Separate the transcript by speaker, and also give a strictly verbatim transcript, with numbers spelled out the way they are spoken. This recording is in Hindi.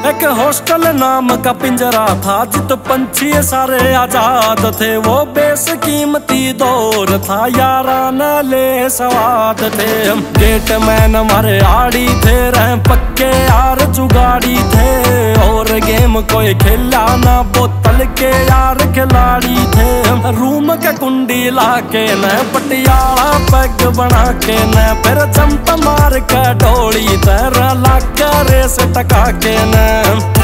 Speaker 1: एक हॉस्टल नाम का पिंजरा था जित पंछी सारे आजाद थे। वो बेशकीमती दौर था याराना ले सवाद थे। गेट मैन हमारे आड़ी थे, रह पक्के यार जुगाड़ी थे। और गेम कोई खेला ना, बोतल के यार खिलाड़ी थे। रूम के कुंडी लाके न पटियाला पैग बना के न फिर जंप मार के ढोली तरह लाके रेस टका के न।